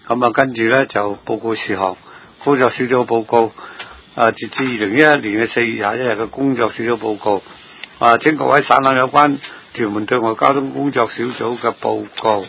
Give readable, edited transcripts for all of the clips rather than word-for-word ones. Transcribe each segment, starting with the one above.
咁啊，跟住咧就報告事項，工作小組報告。截至2011年4月21日嘅工作小組報告。請各位省覽有關屯門對外交通工作小組嘅報告。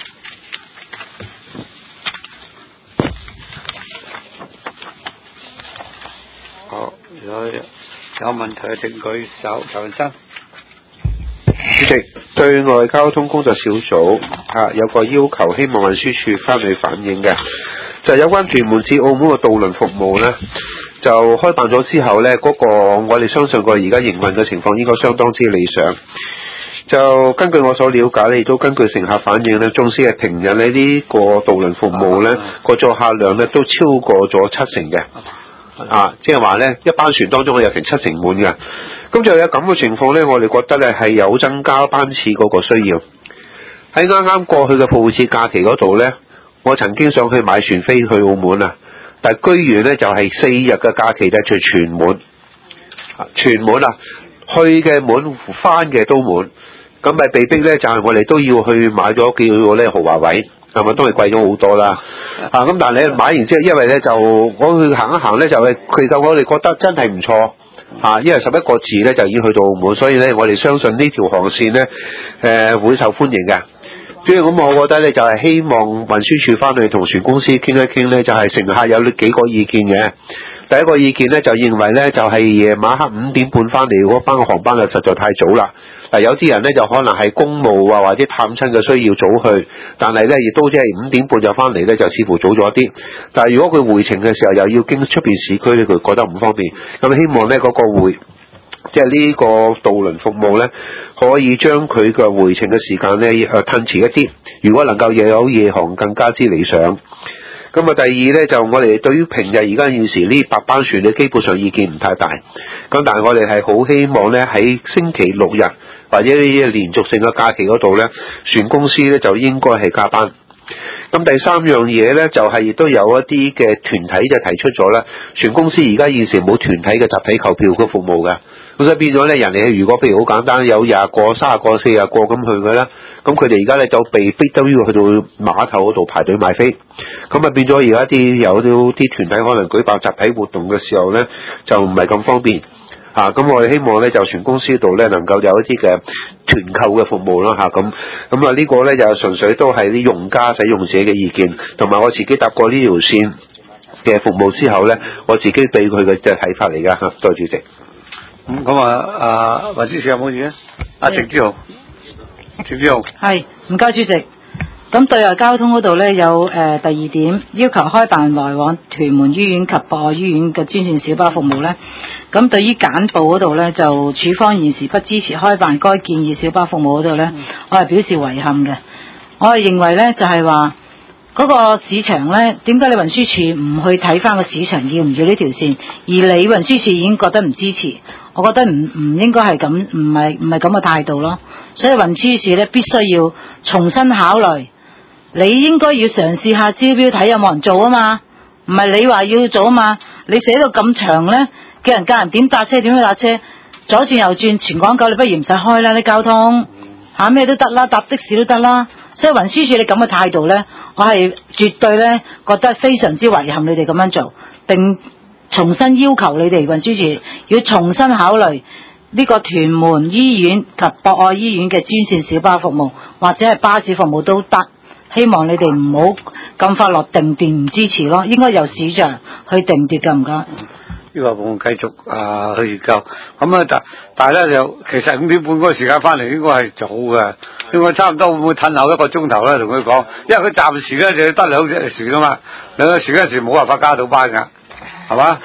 好，有問題請舉手，陳文生。 主席，對外交通工作小組有個要求，希望運輸署翻去反映嘅，就有關屯門至澳門嘅渡輪服務呢，就開辦咗之後呢，嗰個我哋相信個而家營運嘅情況應該相當之理想。就根據我所了解呢，亦都根據乘客反映呢，縱使係平日呢個渡輪服務呢，個載客量呢都超過咗70%嘅。即係話呢，一班船當中有成70%滿嘅，咁就有咁嘅情況呢，我哋覺得呢係有增加班次嗰個需要。喺啱啱過去嘅復活節假期嗰度呢，我曾經上去買船飛去澳門啊，但係居然呢就係4日嘅假期呢就全滿，全滿啊，去嘅滿，翻嘅都滿，咁咪被逼呢就係我哋都要去買咗叫做呢豪華位。係咪都係貴咗好多啦？咁但係你買完之後，因為咧就我去行一行咧，就係其實我哋覺得真係唔錯因為11個字咧就已經去到澳門，所以咧我哋相信呢條航線咧會受歡迎嘅。所以咁，我覺得咧就係希望運輸署翻去同船公司傾一傾咧，就係乘客有幾個意見嘅。第一個意見咧就認為咧就係夜晚黑5點半翻嚟嗰班嘅航班就實在太早啦。有啲人咧就可能係公務或者探親嘅需要早去，但係咧亦都即係5點半就翻嚟咧就似乎早咗啲。但係如果佢回程嘅時候又要經出邊市區咧，佢覺得唔方便。咁希望咧嗰個即係呢個渡輪服務咧，可以將佢嘅回程嘅時間咧褪遲一啲。如果能夠又有夜航，更加之理想。咁啊，第二咧就我哋對於平日而家現時呢8班船咧，基本上意見唔太大。咁但係我哋係好希望咧喺星期6日或者呢啲連續性嘅假期嗰度咧，船公司咧就應該係加班。咁第三樣嘢咧就係亦都有一啲嘅團體就提出咗咧，船公司而家現時冇團體嘅集體購票嘅服務嘅。咁所以變咗咧，人哋如果譬如好簡單有20個、30個、40個咁去嘅咧，咁佢哋而家咧就被逼都要去到碼頭嗰度排隊買飛，咁啊變咗而家有啲團體可能舉辦集體活動嘅時候咧，就唔係咁方便咁我哋希望咧就船公司度咧能夠有一啲嘅團購嘅服務啦咁呢個咧就純粹都係啲用家使用者嘅意見，同埋我自己搭過呢條線嘅服務之後咧，我自己對佢嘅睇法嚟噶多謝主席。 咁運輸署有冇嘢啊？鄭志豪， 係唔該主席。咁對外交通嗰度咧有第2點，要求開辦來往屯門醫院及博愛醫院嘅專線小巴服務咧。咁對於簡報嗰度咧，就處方現時不支持開辦該建議小巴服務嗰度咧，我係表示遺憾嘅。我係認為咧就係話嗰個市場咧，點解你運輸署唔去睇翻個市場要唔要呢條線，而你運輸署已經覺得唔支持，我覺得唔應該係咁，唔係咁嘅態度咯。所以運輸署咧必須要重新考慮。你應該要嘗試下招標睇有冇人做啊嘛，唔係你話要做啊嘛。你寫到咁長咧，叫人點搭車點樣搭車，左轉右轉全港九，你不如唔使開啦啲交通咩都得啦，搭的士都得啦。所以運輸署你咁嘅態度咧，我係絕對咧覺得非常之遺憾你哋咁樣做，並重新要求你哋運輸署要重新考慮呢個屯門醫院及博愛醫院嘅專線小巴服務或者係巴士服務都得。希望你哋唔好咁快落定奪唔支持咯，應該由市場去定奪㗎，唔該。 呢個我繼續去研究。咁但係咧就其實5點半嗰個時間翻嚟應該係早嘅，應該差唔多會唔會褪後1個鐘頭咧？同佢講，因為佢暫時咧就得2隻船啊嘛，2隻船嗰時冇辦法加到班㗎，係嘛？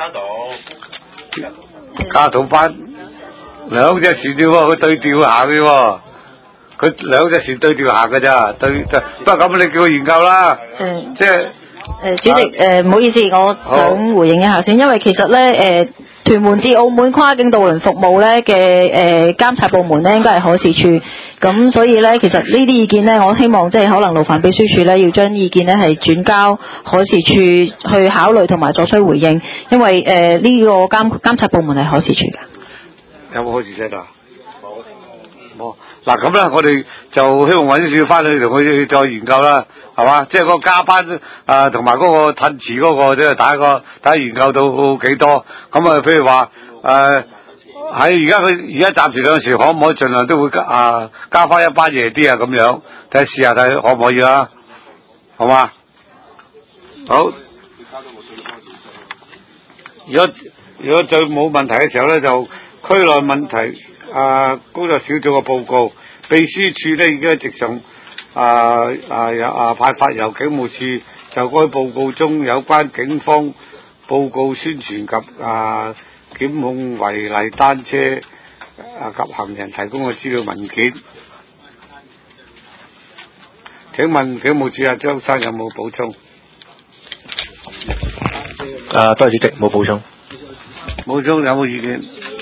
加到班2隻船啫喎，佢對調下嘅喎。佢2隻船對調下㗎咋，不過咁你叫佢研究啦。即係主席唔好意思，我想回應一下先，因為其實咧屯門至澳門跨境渡輪服務咧嘅監察部門咧應該係海事處，咁所以咧其實呢啲意見咧，我希望即係可能勞煩秘書處咧要將意見咧係轉交海事處去考慮同埋作出回應，因為呢個監察部門係海事處㗎。 有冇海事處啊？冇。 嗱咁啦，我哋就希望運輸署翻去同佢再研究啦，係嘛？即係嗰個加班同埋嗰個褪遲嗰個，即係大家研究到幾多？咁啊，譬如話喺而家暫時兩時，可唔可以盡量都會加翻一班夜啲啊？咁樣睇下試下睇可唔可以啦，好嘛？好。如果再冇問題嘅時候咧，就區內問題工作小組嘅報告，秘書處咧已經直上派發由警務處就該報告中有關警方報告宣傳及檢控違例單車及行人提供嘅資料文件。請問警務處張生有冇補充？ 多謝主席，冇補充。 冇充有冇意見？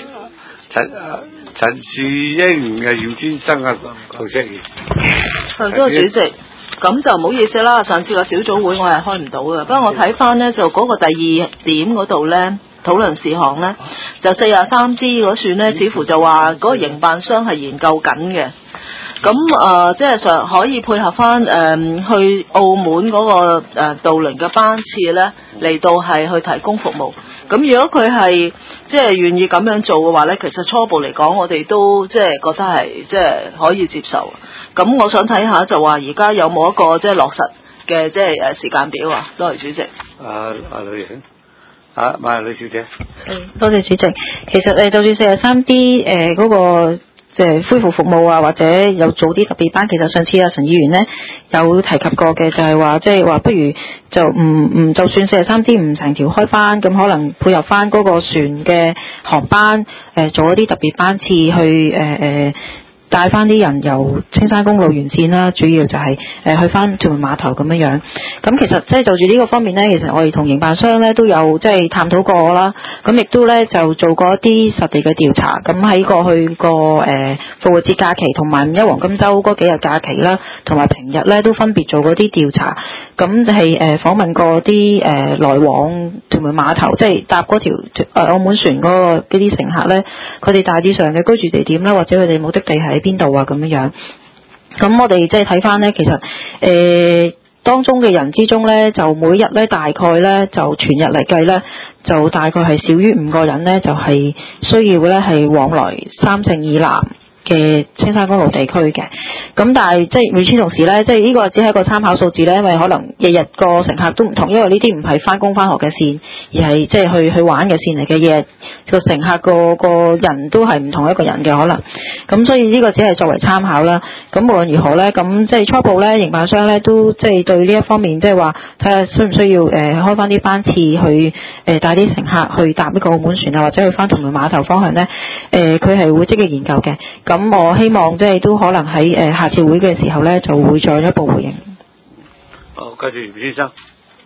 陳樹英嘅姚先生啊，陶石兒。 多謝主席。咁就唔好意思啦，上次個小組會我係開唔到嘅。不過我睇翻呢，就嗰個第二點嗰度呢，討論事項呢，就43D嗰算呢，似乎就話嗰個營辦商係研究緊嘅。咁即係可以配合翻去澳門嗰個渡輪嘅班次呢，嚟到係去提供服務。咁如果佢係即係願意咁樣做嘅話呢，其實初步嚟講，我哋都即係覺得係即係可以接受。咁我想睇下就話而家有冇一個即係落實嘅即係時間表啊？多謝主席。 女士，馬女小姐。 多謝主席。其實就住43D 嗰個即係恢復服務啊，或者有做啲特別班，其實上次陳議員呢有提及過嘅，就係話即係話不如就就算43D 唔成條開班，咁可能配合翻嗰個船嘅航班做一啲特別班次去帶翻啲人由青山公路沿線啦，主要就係去翻屯門碼頭咁樣。咁其實即係就住呢個方面呢，其實我哋同營辦商呢都有即係探討過啦。咁亦都呢就做過一啲實地嘅調查。咁喺過去個復活節假期同埋五一黃金週嗰幾日假期啦，同埋平日呢都分別做過啲調查。咁就係訪問過啲來往屯門碼頭，即係搭嗰條澳門船嗰啲乘客呢，佢哋大致上嘅居住地點啦，或者佢哋目的地係邊度啊咁樣。咁我哋即係睇翻呢，其實當中嘅人之中呢，就每日呢大概呢，就全日嚟計呢，就大概係少於5個人呢，就係需要呢係往來3聖以南嘅青山公路地區嘅。咁但係即係與此同時咧，即係呢個只係一個參考數字咧，因為可能日日個乘客都唔同，因為呢啲唔係翻工翻學嘅線，而係即係去玩嘅線嚟嘅。日日個乘客個人都係唔同一個人嘅可能。咁所以呢個只係作為參考啦。咁無論如何咧，咁即係初步咧，營辦商咧都即係對呢一方面即係話睇下需唔需要開翻啲班次去帶啲乘客去搭呢個澳門船啊，或者去翻屯門碼頭方向咧，佢係會積極研究嘅。咁我希望即係都可能喺下次會嘅時候咧，就會再一步回應。 好，跟住袁先生。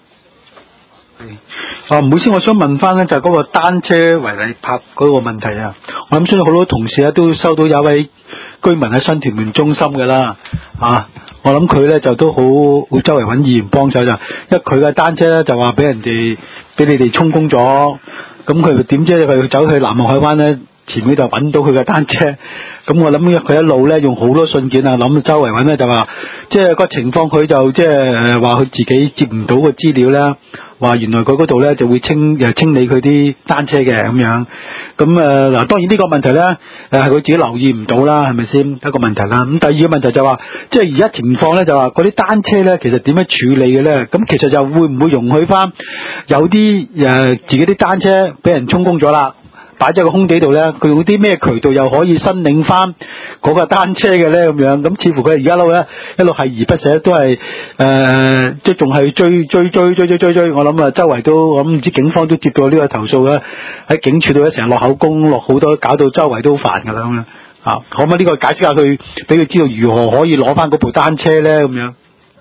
唔好意思，我想問翻咧，就係嗰個單車違例泊嗰個問題啊。我諗相信好多同事咧都收到有位居民喺新屯門中心嘅啦，我諗佢咧就都好周圍揾議員幫手，就因為佢嘅單車咧就話俾你哋充公咗，咁佢點知佢走去南岸海灣咧？前面就揾到佢嘅單車，咁我諗佢一路咧用好多信件啊，諗周圍揾咧就話，即係個情況佢就即係話佢自己接唔到個資料咧，話原來佢嗰度咧就會清理佢啲單車嘅咁樣，咁嗱當然呢個問題咧係佢自己留意唔到啦，係咪先一個問題啦？咁第二個問題就話，即係而家情況咧就話嗰啲單車咧其實點樣處理嘅咧？咁其實就會唔會容許翻有啲自己啲單車俾人充公咗啦？擺咗個空地度咧，佢用啲咩渠道又可以申領翻嗰個單車嘅咧？咁樣咁似乎佢而家一路係而不捨，都係即係仲係追。我諗周圍都我唔知警方都接到呢個投訴啦，喺警署度咧成日落口供，落好多，搞到周圍都煩噶啦咁樣啊！可唔可以呢個解釋下佢，俾佢知道如何可以攞翻嗰部單車咧？咁樣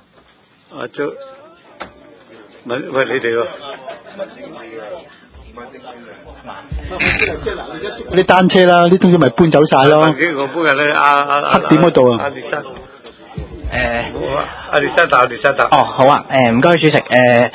喂你哋喎。 啲單車啦，啲東西咪搬走晒咯。 我搬入咧黑點嗰度啊。 阿列生答。 哦，好啊，唔該主席。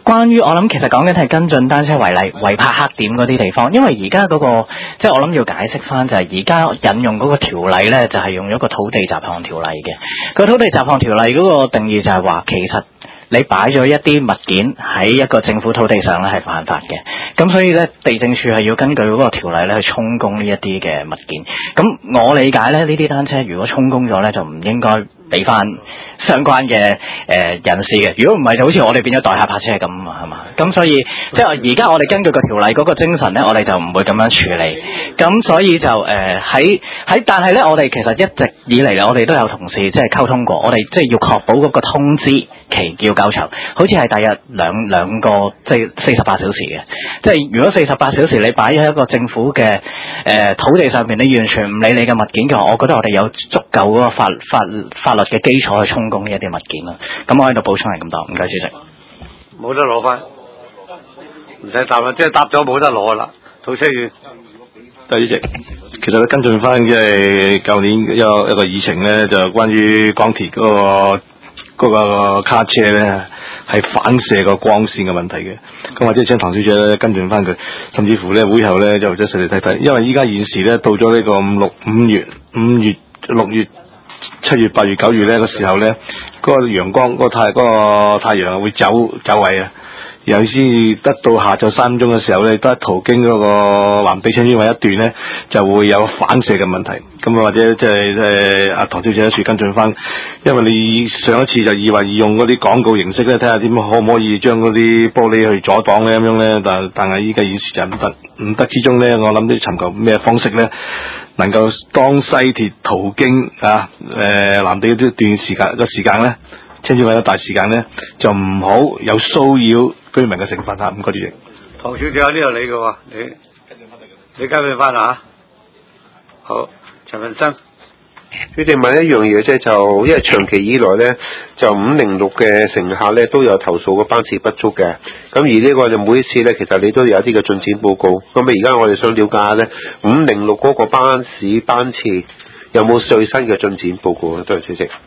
關於我諗其實講緊係跟進單車違例違泊黑點嗰啲地方，因為而家嗰個即係我諗要解釋翻就係而家引用嗰個條例咧，就係用咗個土地雜項條例嘅。個土地雜項條例嗰個定義就係話其實你擺咗一啲物件喺一個政府土地上咧係犯法嘅，咁所以咧地政處係要根據嗰個條例咧去充公呢一啲嘅物件。咁我理解咧呢啲單車如果充公咗咧就唔應該俾翻相關嘅人士嘅，如果唔係就好似我哋變咗代客泊車咁啊，係嘛？咁所以即係而家我哋根據個條例嗰個精神咧，我哋就唔會咁樣處理。咁所以就但係咧，我哋其實一直以嚟我哋都有同事即係溝通過，我哋即係要確保嗰個通知期要夠長，好似係大約兩個即係48小時嘅。即係如果48小時你擺喺一個政府嘅土地上面，你完全唔理你嘅物件嘅話，我覺得我哋有足夠嗰個法律嘅基礎去充公呢一啲物件啦。咁我喺度補充係咁多，唔該主席。 冇得攞翻，唔使答啦，即係答咗冇得攞啦。土車員， 主席，其實跟進翻即係舊年一個議程咧，就關於港鐵嗰個卡車咧係反射個光線嘅問題嘅。咁或者請唐小姐咧跟進翻佢，甚至乎咧會後咧就即係實地睇睇，因為依家現時咧到咗呢個5月、6月、7月、8月、9月咧個時候咧，嗰個陽光嗰個太陽會走位啊，然後先得到下晝3點鐘嘅時候咧，得途經嗰個藍地青衣圍一段咧，就會有反射嘅問題。咁或者即係阿唐小姐一處跟進翻，因為你上一次就以為用嗰啲廣告形式咧，睇下點可唔可以將嗰啲玻璃去阻擋咧咁樣咧，但係依家現時就唔得之中咧，我諗都要尋求咩方式咧，能夠當西鐵途經藍地呢段時間咧，青衣圍一大時間咧，就唔好有騷擾居民嘅成分嚇。唔該主席。 唐小姐有呢度你嘅喎，你跟佢翻啊？好，陳文生。 主席問一樣嘢啫，就因為長期以來咧，就506嘅乘客咧都有投訴個班次不足嘅。咁而呢個就每一次咧，其實你都有一啲嘅進展報告。咁而家我哋想了解下咧，506嗰個班次有冇最新嘅進展報告啊？多謝主席。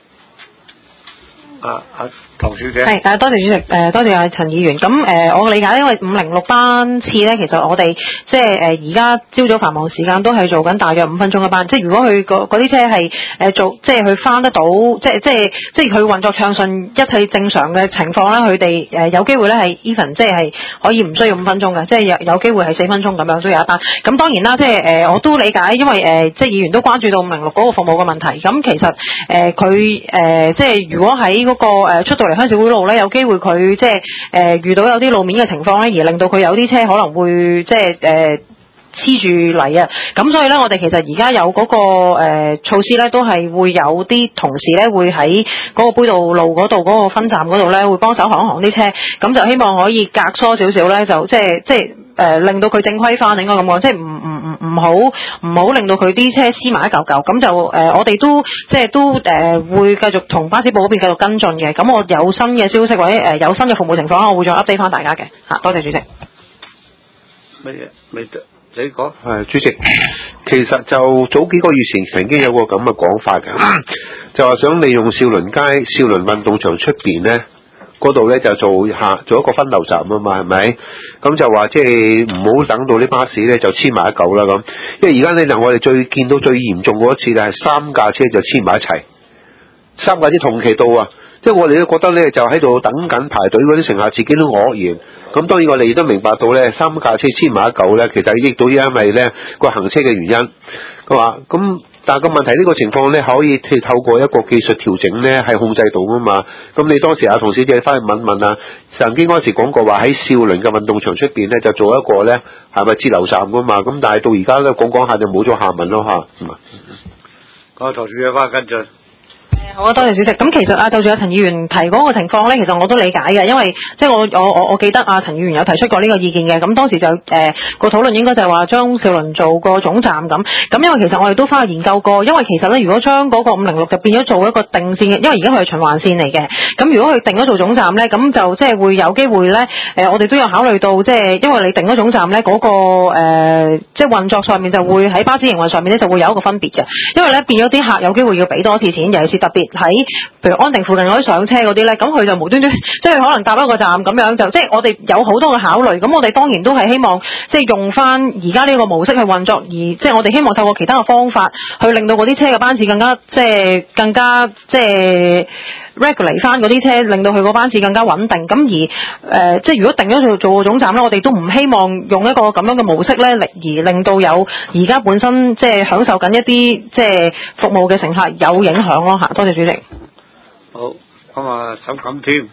唐小姐係，多謝主席，多謝阿陳議員。咁我理解，因為506班次咧，其實我哋即係而家朝早繁忙時間都係做緊大約5分鐘一班。即係如果佢嗰啲車係做，即係佢翻得到，即係佢運作暢順，一切正常嘅情況咧，佢哋有機會咧係 even 即係可以唔需要5分鐘嘅，即係有機會係4分鐘咁樣都有一班。咁當然啦，即係我都理解，因為即係議員都關注到506嗰個服務嘅問題。咁其實佢即係如果喺嗰個出到嚟鄉事會路咧，有機會佢即係遇到有啲路面嘅情況咧，而令到佢有啲車可能會即係黐住嚟啊！咁所以咧，我哋其實而家有嗰個措施咧，都係會有啲同事咧會喺嗰個杯渡路嗰度嗰個分站嗰度咧，會幫手行啲車，咁就希望可以隔疏少少咧，就即係令到佢正規翻，應該咁講，即係唔好令到佢啲車黐埋一嚿嚿，咁就我哋都即係都會繼續同巴士部嗰邊繼續跟進嘅。咁我有新嘅消息或者有新嘅服務情況，我會再 update 翻大家嘅嚇。多謝主席。 乜嘢未得？你講係主席，其實就早幾個月前曾經有個咁嘅講法嘅，就話想利用少麟街、少麟運動場出邊咧嗰度咧就做一個分流站啊嘛，係咪？咁就話即係唔好等到啲巴士咧就黐埋一嚿啦咁，因為而家咧我哋見到最嚴重嗰一次咧係3架車就黐埋一齊，3架車同期到啊！即係我哋都覺得咧，就喺度等緊排隊嗰啲乘客自己都愕然。咁當然我哋亦都明白到咧，3架車黐埋一嚿咧，其實亦都因為咧個行車嘅原因，佢話咁，但係個問題呢個情況咧，可以透過一個技術調整咧係控制到噶嘛。咁你當時阿唐小姐翻去問問啊，曾經嗰時講過話喺少麟嘅運動場出邊咧就做一個咧係咪截流站噶嘛？咁但係到而家咧講下就冇咗下文咯嚇。 唐小姐翻跟進。 好啊，多謝主席。咁其實就住阿陳議員提嗰個情況咧，其實我都理解嘅，因為即係我記得阿陳議員有提出過呢個意見嘅。咁當時就個討論應該就係話將少麟做個總站咁。咁因為其實我哋都翻去研究過，因為其實咧如果將嗰個506就變咗做一個定線嘅，因為而家佢係循環線嚟嘅。咁如果佢定咗做總站咧，咁就即係會有機會咧我哋都有考慮到，即係因為你定咗總站咧嗰個即係運作上面就會喺巴士營運上面咧就會有一個分別嘅，因為咧變咗啲客有機會要俾多次錢，尤其是特別別喺譬如安定附近嗰啲上車嗰啲咧，咁佢就無端端即係可能搭一個站咁樣就即係我哋有好多嘅考慮，咁我哋當然都係希望即係用翻而家呢個模式去運作，而即係我哋希望透過其他嘅方法去令到嗰啲車嘅班次更加即係 regulate 翻嗰啲車，令到佢個班次更加穩定。咁而即係如果定咗做個總站咧，我哋都唔希望用一個咁樣嘅模式咧，而令到有而家本身即係享受緊一啲即係服務嘅乘客有影響咯嚇。多謝主席。 好，咁啊，沈錦添，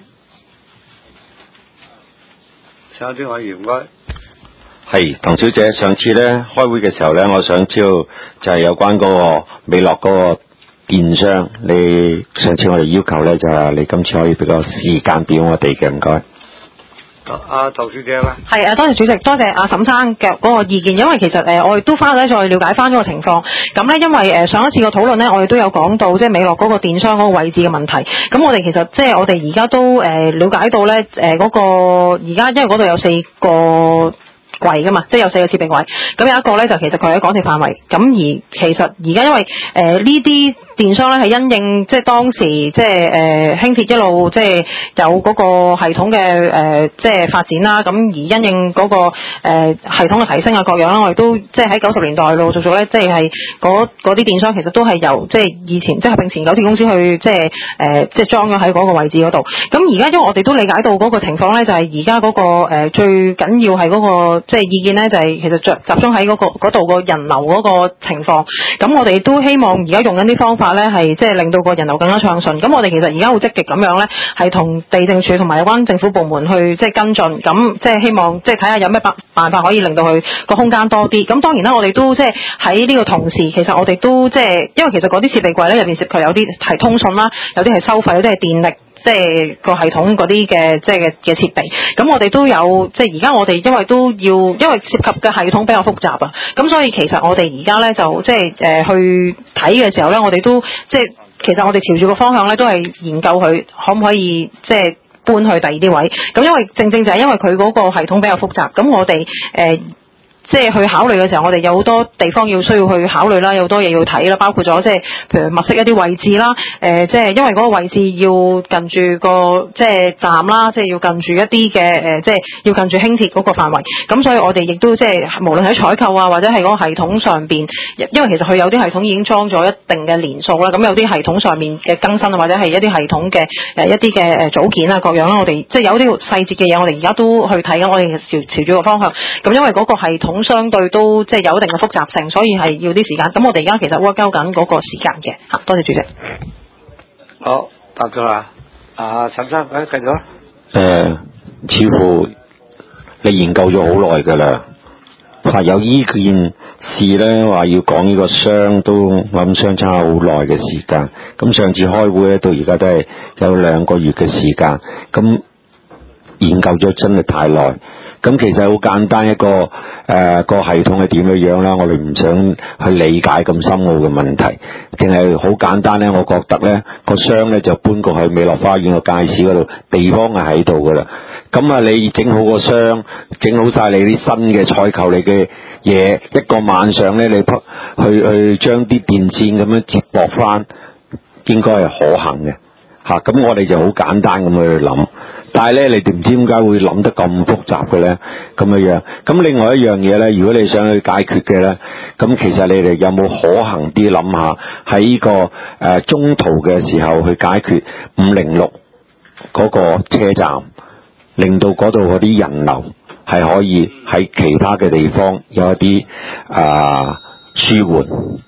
上啲委員唔該。 係，唐小姐，上次咧開會嘅時候咧，我想知道就係有關嗰個美樂嗰個電商，你上次我哋要求咧就係你今次可以俾個時間表我哋嘅，唔該。 阿唐小姐啦。 係多謝主席，多謝阿沈生嘅嗰個意見，因為其實我哋都翻去再了解翻嗰個情況。咁咧，因為上一次個討論咧，我哋都有講到即係美樂嗰個電商嗰個位置嘅問題。咁我哋其實即係我哋而家都了解到咧嗰個而家因為嗰度有4個櫃噶嘛，即係有4個設備位，咁有一個咧就其實佢喺港鐵範圍，咁而其實而家因為呢啲電商咧係因應即係當時即係輕鐵一路即係有嗰個系統嘅即係發展啦，咁而因應嗰個系統嘅提升啊各樣啦，我哋都即係喺90年代陸陸續續咧，即係嗰啲電商其實都係由即係以前即係合併前九鐵公司去即係裝咗喺嗰個位置嗰度。咁而家因為我哋都理解到嗰個情況咧，就係而家嗰個最緊要係嗰個即係意見咧，就係其實集中喺嗰度個人流嗰個情況。咁我哋都希望而家用緊啲方法咧，係即係令到個人流更加暢順。咁我哋其實而家好積極咁樣咧，係同地政署同埋有關政府部門去即係跟進。咁即係希望即係睇下有咩辦法可以令到佢個空間多啲。咁當然啦，我哋都即係喺呢個同時，其實我哋都即係因為其實嗰啲設備櫃咧入邊涉及有啲係通訊啦，有啲係收費，有啲係電力。即係個系統嗰啲嘅即係嘅設備，咁我哋都有即係而家我哋因為涉及嘅系統比較複雜啊，咁所以其實我哋而家咧就即係去睇嘅時候咧，我哋都即係其實我哋朝住個方向咧都係研究佢可唔可以即係搬去第二啲位，咁因為正正就係因為佢嗰個系統比較複雜，咁我哋即係去考慮嘅時候，我哋有好多地方需要去考慮啦，有好多嘢要睇啦，包括咗即係譬如物色一啲位置啦，即係因為嗰個位置要近住個即係站啦，即係要近住一啲嘅即係要近住輕鐵嗰個範圍。咁所以我哋亦都即係無論喺採購啊，或者係嗰個系統上邊，因為其實佢有啲系統已經裝咗一定嘅年數啦，咁有啲系統上面嘅更新啊，或者係一啲系統嘅一啲嘅組件啊各樣啦，我哋即係有啲細節嘅嘢，我哋而家都去睇緊，我哋朝住個方向。咁因為嗰個系統相對都即係有一定嘅複雜性，所以係要啲時間。咁我哋而家其實 work 緊嗰個時間嘅嚇。多謝主席。 好，答咗啦。陳生，繼續。 似乎你研究咗好耐㗎啦，有依件事咧話要講呢個商都我諗相差好耐嘅時間。咁上次開會咧到而家都係有2個月嘅時間。咁研究咗真係太耐。咁其實好簡單一個個系統係點樣啦，我哋唔想去理解咁深奧嘅問題，淨係好簡單咧。我覺得咧個商咧就搬過去美樂花園個街市嗰度，地方係喺度噶啦。咁啊，你整好個商，整好晒你啲新嘅採購你嘅嘢，一個晚上咧你去將啲電線咁樣接駁翻，應該係可行嘅嚇。咁我哋就好簡單咁去諗。但係咧，你哋唔知點解會諗得咁複雜嘅咧？咁樣。咁另外一樣嘢咧，如果你想去解決嘅咧，咁其實你哋有冇可行啲諗下喺呢個中途嘅時候去解決506嗰個車站，令到嗰度嗰啲人流係可以喺其他嘅地方有一啲舒緩。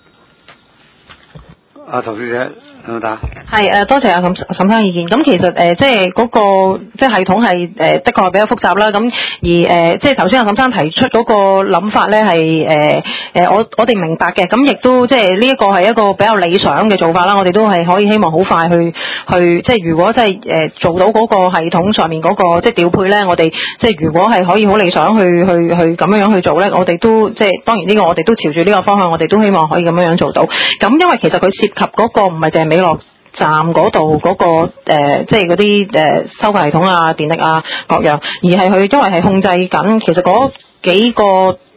唐小姐。 係多謝阿沈生意見。咁其實即係嗰個即係系統係的確係比較複雜啦。咁而即係頭先阿沈生提出嗰個諗法咧係我哋明白嘅。咁亦都即係呢一個係一個比較理想嘅做法啦。我哋都係可以希望好快去即係如果即係做到嗰個系統上面嗰個即係調配咧，我哋即係如果係可以好理想去咁樣去做咧，我哋都即係當然呢個我哋都朝住呢個方向，我哋都希望可以咁樣做到。咁因為其實佢涉及嗰個唔係淨係美樂站嗰度嗰個即係嗰啲收費系統啊、電力啊各樣，而係佢因為係控制緊，其實嗰幾個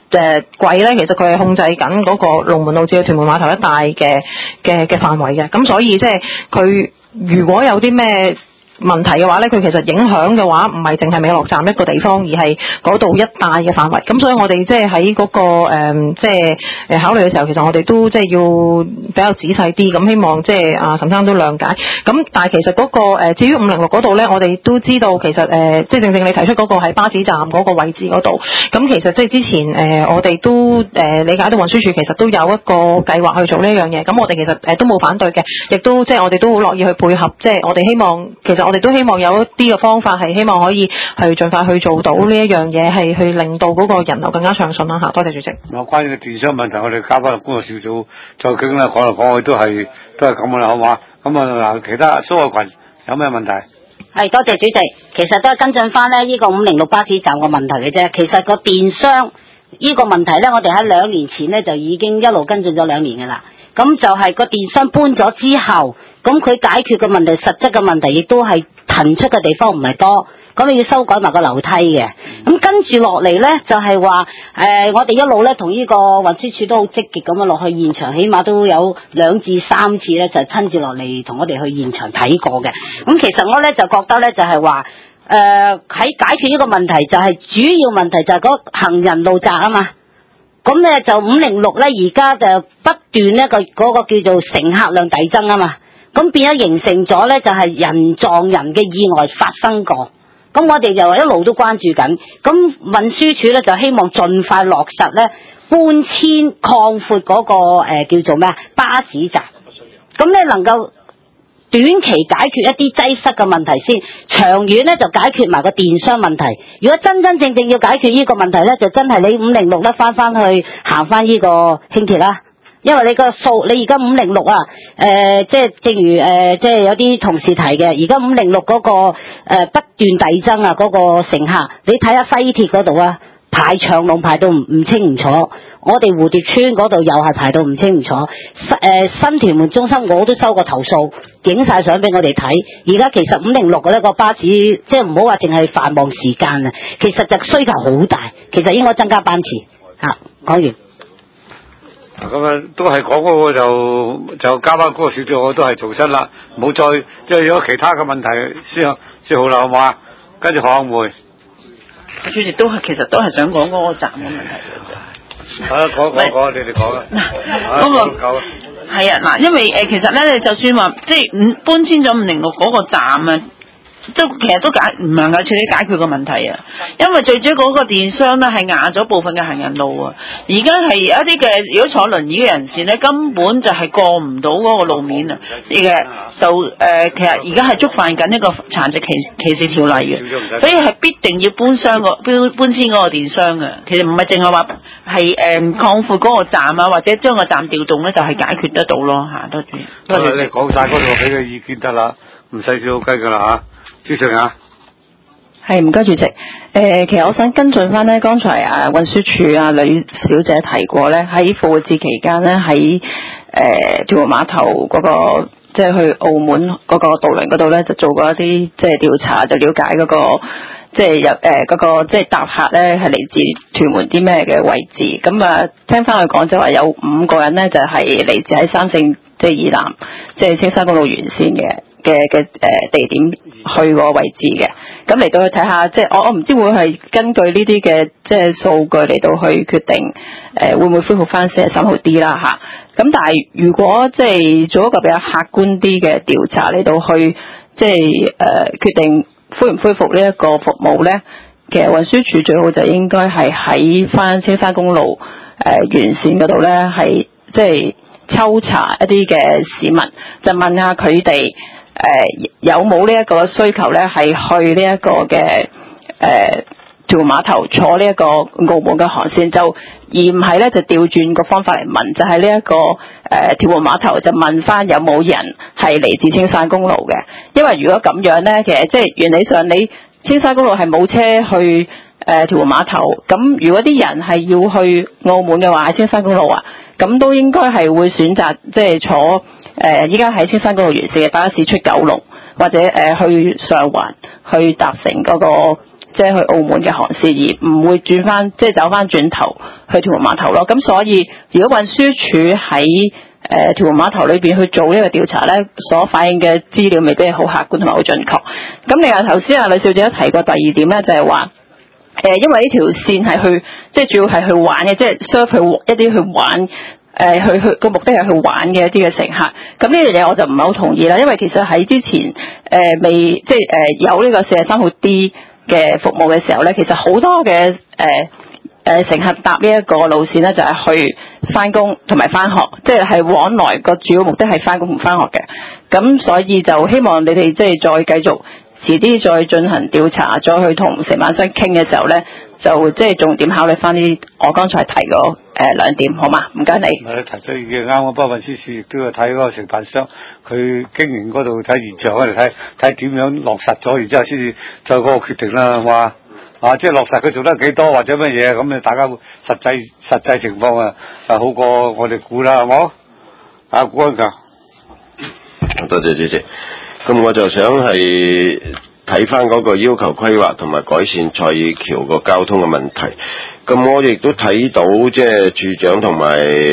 軌咧，其實佢係控制緊嗰個龍門路至到屯門碼頭一帶嘅範圍嘅，咁所以即係佢如果有啲咩問題嘅話咧，佢其實影響嘅話唔係淨係美樂站一個地方，而係嗰度一帶嘅範圍。咁所以我哋即係喺嗰個即係考慮嘅時候，其實我哋都即係要比較仔細啲。咁希望即係阿岑生都諒解。咁但係其實嗰個至於506嗰度咧，我哋都知道其實即係正正你提出嗰個係巴士站嗰個位置嗰度。咁其實即係之前我哋都理解到運輸署其實都有一個計劃去做呢樣嘢。咁我哋其實都冇反對嘅，亦都即係我哋都好樂意去配合。即係我哋希望其實我哋都希望有一啲嘅方法係希望可以去盡快去做到呢一樣嘢，係去令到嗰個人流更加暢順啦嚇。多謝主席。 關於電商問題，我哋交翻工作小組再傾啦，講嚟講去都係咁嘅啦，好嘛？咁啊嗱，其他蘇愛群有咩問題？ 係多謝主席，其實都係跟進翻呢個506巴士站個問題嘅啫。其實個電商呢個問題咧，我哋喺2年前咧就已經一路跟進咗2年嘅啦。咁就係個電商搬咗之後，咁佢解決嘅問題，實質嘅問題亦都係騰出嘅地方唔係多，咁你要修改埋個樓梯嘅。咁跟住落嚟咧，就係話我哋一路咧同呢個運輸署都好積極咁樣落去現場，起碼都有2至3次咧就親自落嚟同我哋去現場睇過嘅。咁其實我咧就覺得咧就係話喺解決呢個問題，就係主要問題就係嗰行人路窄啊嘛。咁咧就506咧，而家就不斷咧嗰個叫做乘客量遞增啊嘛，咁變咗形成咗咧就係人撞人嘅意外發生過，咁我哋就一路都關注緊，咁運輸署咧就希望盡快落實咧搬遷擴闊嗰個叫做咩巴士站，咁咧能夠短期解決一啲擠塞嘅問題先，長遠咧就解決埋個電商問題。如果真真正正要解決呢個問題咧，就真係你506咧翻去行翻呢個輕鐵啦。因為你個數，你而家506啊，即係正如即係有啲同事提嘅，而家506嗰個不斷遞增啊，嗰個乘客，你睇下西鐵嗰度啊，排長龍排到唔清唔楚。我哋蝴蝶村嗰度又係排到唔清唔楚，新屯門中心我都收過投訴，影晒相俾我哋睇。而家其實506嘅呢個巴士，即係唔好話淨係繁忙時間啊，其實就需求好大，其實應該增加班次嚇。講完。 咁啊，都係講嗰個就加翻嗰個小組，我都係做失啦，唔好再即係有其他嘅問題先好啦，好嘛？跟住何會主席其實都係想講嗰個站嘅問題嘅啫。 講，你哋講啦。 嗰個係啊，嗱，因為其實咧，就算話即係搬遷咗506嗰個站啊。其實都唔能夠解決個問題啊，因為最主要嗰個電商咧係壓咗部分嘅行人路啊，而家係一啲嘅如果坐輪椅嘅人士咧根本就係過唔到嗰個路面啊，其實而家係觸犯緊一個殘疾歧視條例嘅，所以係必定要搬遷嗰個電商嘅，其實唔係淨係話係擴闊嗰個站啊，或者將個站調動咧就係解決得到咯嚇，多謝。 你講晒嗰度俾嘅意見得啦，唔使小雞噶啦嚇。主席啊， 係唔該主席。其實我想跟進翻呢，剛才運輸署呂小姐提過呢，喺復活節期間呢，喺屯門碼頭嗰個即係去澳門嗰個渡輪嗰度呢，就做過一啲即係調查，就了解嗰個即係嗰個即係搭客呢係嚟自屯門啲咩嘅位置。咁啊，聽翻佢講就話有5個人呢，就係嚟自喺三聖即係以南，即係青沙公路沿線嘅地點去個位置嘅，咁嚟到去睇下，即係我唔知會係根據呢啲嘅即係數據嚟到去決定，會唔會恢復翻43號 D 啦嚇。咁但係如果即係做一個比較客觀啲嘅調查嚟到去，即係決定恢唔恢復呢一個服務咧，其實運輸署最好就應該係喺翻青沙公路沿線嗰度咧，係即係抽查一啲嘅市民，就問下佢哋。有冇呢一個需求咧？係去呢一個嘅屯門碼頭坐呢一個澳門嘅航線，而唔係咧就調轉個方法嚟問，就係呢一個屯門碼頭就問翻有冇人係嚟自青山公路嘅。因為如果咁樣咧，其實即係原理上你青山公路係冇車去屯門碼頭，咁如果啲人係要去澳門嘅話，喺青山公路啊，咁都應該係會選擇即係坐。依家喺青山公路沿線嘅巴士出九龍，或者去上環去搭乘嗰個即係去澳門嘅航線，而唔會轉翻即係走翻轉頭去屯門碼頭咯。咁所以如果運輸署喺屯門碼頭裏邊去做呢個調查咧，所反映嘅資料未必係好客觀同埋好準確。咁另外頭先呂小姐都提過第二點咧，就係話因為呢條線係去即係主要係去玩嘅，即係 serve 去一啲去玩。去個目的係去玩嘅一啲嘅乘客，咁呢樣嘢我就唔係好同意啦，因為其實喺之前未即係有呢個43號 D 嘅服務嘅時候咧，其實好多嘅乘客搭呢一個路線咧，就係去翻工同埋翻學，即係往來個主要目的係翻工同翻學嘅，咁所以就希望你哋即係再繼續遲啲再進行調查，再去同承辦商傾嘅時候咧。就即係重點考慮翻啲我剛才提過兩點，好嘛？唔該你。 你提出意見啱啊，不過運輸署亦都要睇嗰個承辦商佢經營嗰度睇現場嗰度睇點樣落實咗，然之後先至再嗰個決定啦，係嘛？即係落實佢做得幾多或者乜嘢，咁你大家會實際情況啊好過我哋估啦，係冇？古安強。 多謝主席。咁我就想係。睇翻嗰個要求規劃同埋改善賽爾橋個交通嘅問題，咁我亦都睇到即係處長同埋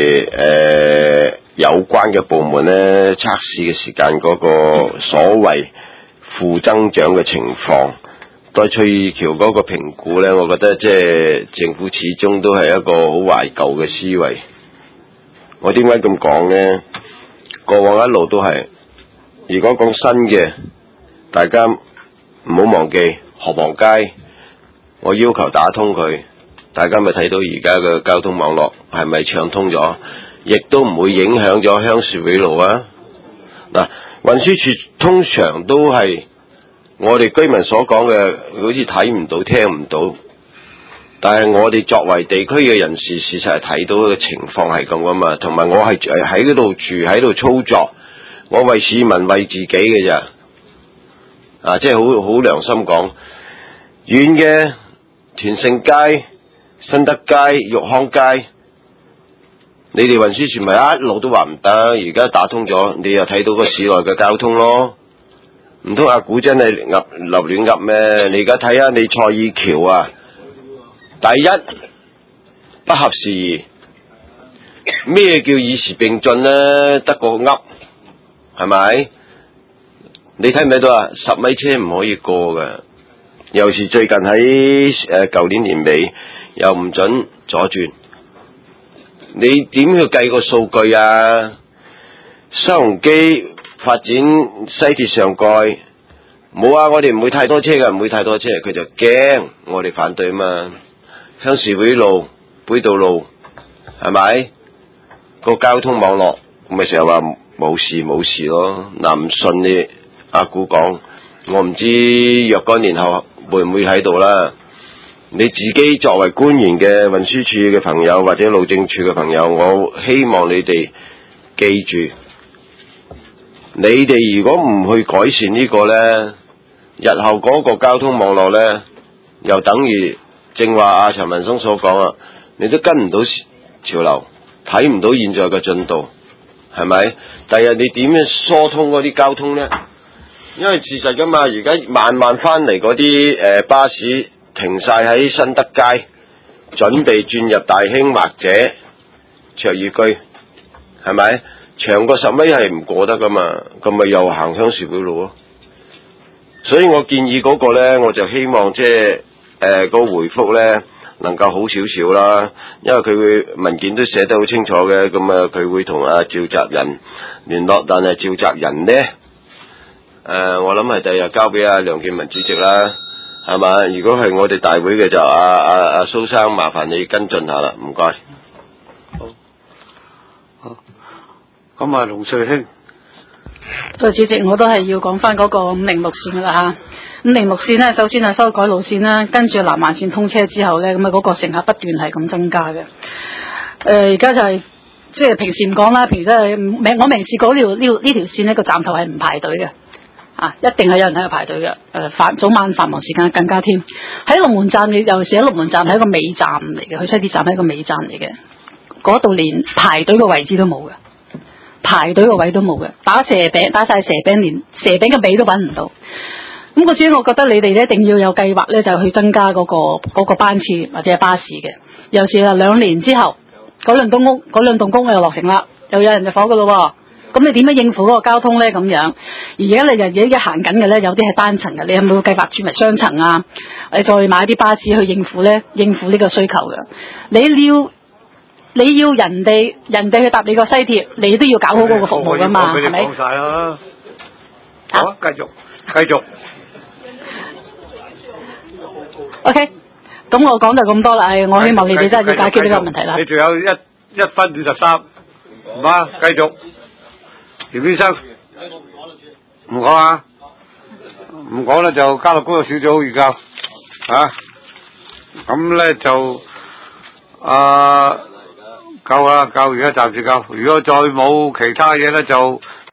有關嘅部門咧測試嘅時間嗰個所謂負增長嘅情況，對賽爾橋嗰個評估咧，我覺得即係政府始終都係一個好懷舊嘅思維。我點解咁講咧？過往一路都係，如果講新嘅，大家唔好忘記河房街，我要求打通佢，大家咪睇到而家嘅交通網絡係咪暢通咗，亦都唔會影響咗鄉事會路啊。嗱，運輸署通常都係我哋居民所講嘅，好似睇唔到聽唔到，但係我哋作為地區嘅人士，事實係睇到嘅情況係咁噶嘛。同埋我係喺嗰度住喺度操作，我為市民為自己嘅咋。即係好良心講，遠嘅屯勝街、新德街、玉康街，你哋運輸署咪一路都話唔得，而家打通咗，你又睇到個市內嘅交通咯。唔通阿古真係立亂噏咩？你而家睇下你賽爾橋啊，第一不合時宜，咩叫與時並進呢？得個噏，係咪？你睇唔睇到啊？10米車唔可以過嘅，尤其最近喺舊年年尾又唔准左轉，你點去計個數據啊？新鴻基發展西鐵上蓋，冇啊！我哋唔會太多車嘅，唔會太多車，佢就驚我哋反對啊嘛。鄉事會路、杯渡路，係咪個交通網絡咪成日話冇事咯？嗱，唔信你。阿古講，我唔知若干年後會唔會喺度啦。你自己作為官員嘅運輸署嘅朋友或者路政署嘅朋友，我希望你哋記住，你哋如果唔去改善呢個呢，日後嗰個交通網絡呢，又等於正話阿陳文松所講啊，你都跟唔到潮流，睇唔到現在嘅進度，係咪？第日你點樣疏通嗰啲交通呢？因為事實噶嘛，而家慢慢翻嚟嗰啲巴士停晒喺新德街，準備轉入大興或者卓爾居，係咪？長過10米係唔過得噶嘛，咁咪又行鄉事會路咯。所以我建議嗰個呢，我就希望即係個回覆呢能夠好少少啦，因為佢會文件都寫得好清楚嘅，咁啊佢會同召集人聯絡，但係召集人呢？我諗係第日交俾阿梁健文主席啦，係嘛？如果係我哋大會嘅就阿蘇生，麻煩你跟進下啦，唔該。 好，咁啊，龍瑞卿。 主席，我都係要講翻嗰個506線噶啦吓。506線呢，首先係修改路線啦，跟住南環線通車之後呢，咁啊嗰個乘客不斷係咁增加嘅。而家就係即係平時唔講啦，平時都係我明試過呢條線呢個站頭係唔排隊嘅。一定係有人喺度排隊嘅，早晚繁忙時間更加添。喺龍門站，尤其是喺龍門站係一個尾站嚟嘅，去西鐵站係一個尾站嚟嘅，嗰度連排隊嘅位置都冇嘅，排隊嘅位都冇嘅，打晒蛇餅，連蛇餅嘅尾都揾唔到。 咁個主要我覺得你哋咧一定要有計劃咧，就去增加嗰個班次或者係巴士嘅。尤其是2年之後，嗰兩棟公屋又落成啦，又有人入伙噶咯喎。咁你點樣應付嗰個交通咧？咁樣而家你而家行緊嘅咧，有啲係單層嘅，你有冇計劃轉為雙層啊？你再買啲巴士去應付呢個需求嘅。你要人哋去搭你個西鐵，你都要搞好嗰個服務噶嘛，係咪？ 講晒啦，好，繼續。 OK， 咁我講就咁多啦。我希望你哋真係要解決呢個問題啦。 你仲有1分53，唔啊，繼續。葉醫生，唔講啊，唔講啦，就交落工作小組研究啊。咁咧就夠啦，而家暫時夠。如果再冇其他嘢咧，就